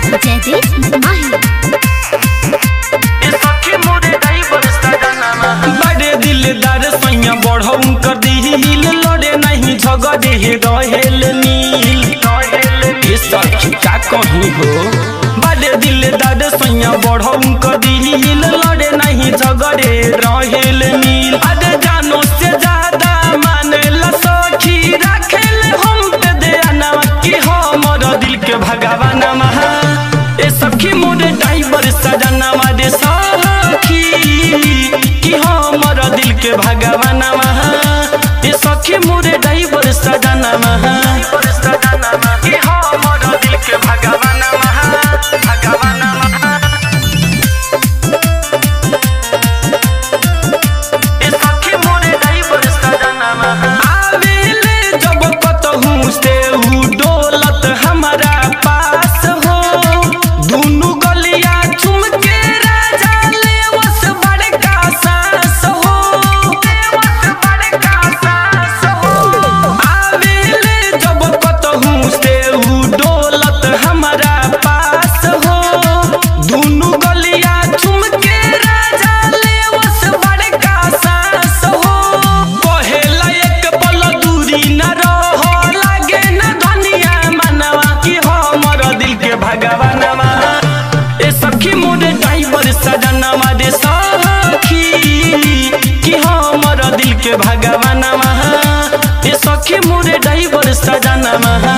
जयदीप माही बड़े दिलदार सैया बढ़ऊ कर दिल लड़े नहीं झगड़े रहेल नील ये सखी का कहीं हो। बड़े दिलदार सैया बढ़ऊ कर दिल लड़े नहीं झगड़े रहेल नील। अरे जानो से ज्यादा मानेला सखी रखेल हम पे दयाना कि हमर दिल के भगवान महा ए सखी मोरे ड्राइवर सजना मारे सखी कि हमर दिल के भगवान महा ए सखी मोरे ड्राइवर सजना महा कि हमर दिल के भगवान महा भगवान महा ए सखी मोरे ड्राइवर सजना महा आवेले जब कतहु से उ डोलत हमारा पास हो दुनु गलिया चुम के राजा लेवस बड़का सास हो लेवस बड़का सास हो। आवेले जब कतहु से उ डोलत हमारा पास हो दुनु गलिया चुम के राजा लेवस बड़का सास हो। कहेला एक पल दूरी न रहो लागे न धनिया मनवा कि हमर दिल के भगवान ए सखी मोरे ड्राइवर सजना मारे सखी कि हमर दिल के भगवान ए सखी मोरे ड्राइवर सजना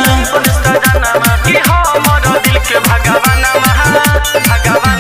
कि हमर दिल के भगवान भगवान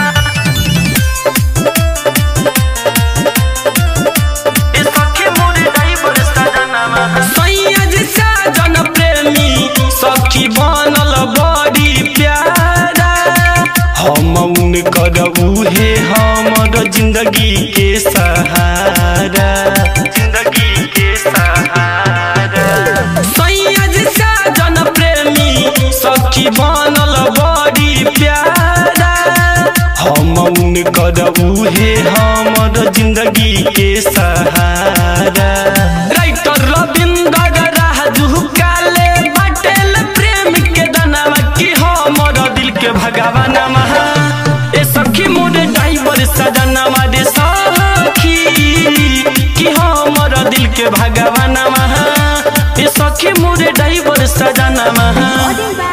ए सखी मोरे ड्राइवर सजना सैया जी साजन प्रेमी सखी बनल बड़ी प्यारा हम उनकर उहे हमर जिंदगी के सहारा जिंदगी के सहारा। सैया जी साजन प्रेमी सखी बनल बड़ी प्यारा हम उनकर उहे हमर जिंदगी के सहारा। राइटर रविंद्र राजू काले बटेल प्रेम के दनावा कि हमर दिल के भगवान महा ए सखी मोरे ड्राइवर सजना मारे सखी कि हमर दिल के भगवान महा ए सखी मोरे ड्राइवर सजना महा।